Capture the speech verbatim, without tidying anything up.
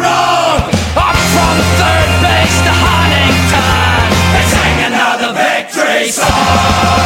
road. Up from third base to Huntington, they sang another victory song.